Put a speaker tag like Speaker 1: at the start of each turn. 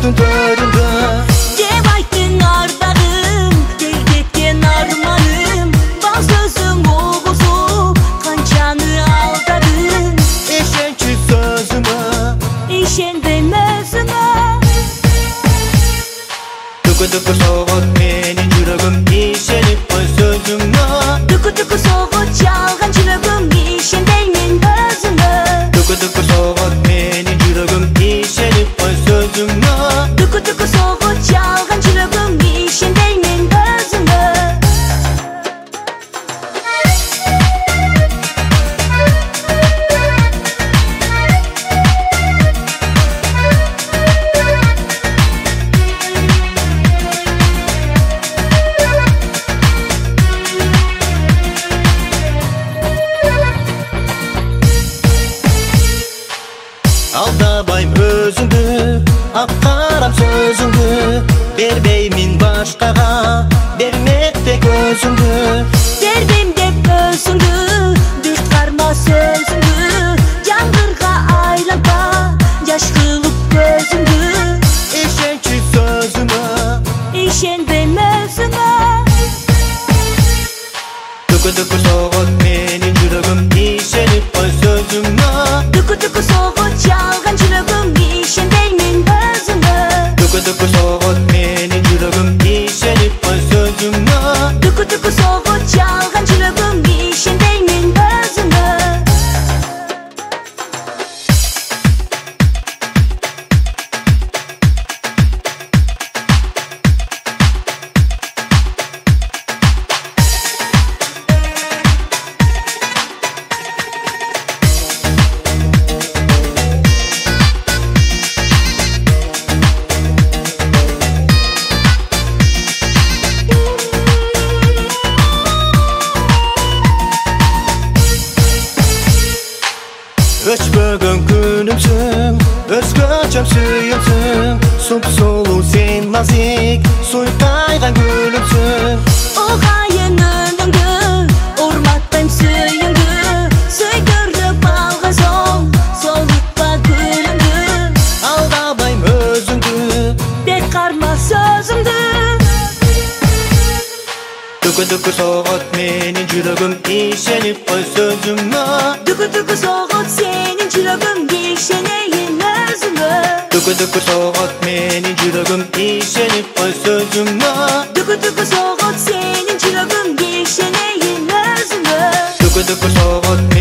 Speaker 1: көзің төріңді.
Speaker 2: Деп айттың ардағым, келбеткен арманым. Бал сөзің оғызып, қаншаны алдадың.
Speaker 1: Ишенші сөзіме,
Speaker 2: Ишенбейм өзіңе.
Speaker 1: Дүкі-дүкі соғыт менің жүрегім, ишеніп қой сөзіңе.
Speaker 2: Дүкі-дүкі соғыт жалған жүрегім, ишенбеймін өзіңе.
Speaker 1: Дүкі-дүкі соғыт менің жүрегім, ишеніп қой сөзіңе.
Speaker 2: Дүкі-дүкі соғыт жалған жүрегім, ишенбеймін өзіңе.
Speaker 1: Алдабайм өзіңді, ақ-қарам сөзіңді. Бербеймін башқаға, бермек тек өзіңді.
Speaker 2: Бербейм деп өзіңді, бек қарма сөзіңді. Жаңғырға айланба, жаш қылып көзіңді.
Speaker 1: Ишенші сөзіме,
Speaker 2: Ишенбейм өзіңе.
Speaker 1: Дүкі-дүкі соғыт менің жүрегім, ишеніп қой сөзіме.
Speaker 2: Дүкі-дүкі соғыт жалған жүрегім, ишенбеймін өзіңе.
Speaker 1: Дүкі-дүкі соғыт менің жүрегім, ишеніп қой сөзіме.
Speaker 2: Дүкі-дүкі соғыт жалған жүрегім, ишенбеймін өзіңе.
Speaker 1: Өчпөгөн күнүмсүң, өзгөчөм сүйүмсүң. Суп-сулуу сен назик, суйкайган гүлүмсүң.
Speaker 2: Оғайын өніңді, ұрматтайм сүйіңді. Сөйдіріп алған соң, солықпа гүліңді.
Speaker 1: Алдабайм өзүңдү,
Speaker 2: Бек қарма сөзіңді.
Speaker 1: дүкі-дүкі соғыт менің жүрегім, ишеніп қой сөзіме.
Speaker 2: Дүкі-дүкі соғыт сенің жүрегім, ишенейін өзіңе.
Speaker 1: Дүкі-дүкі соғыт менің жүрегім, ишеніп қой сөзіме.
Speaker 2: Дүкі-дүкі соғыт сенің жүрегім, ишенейін өзіңе.
Speaker 1: Дүкі-дүкі соғыт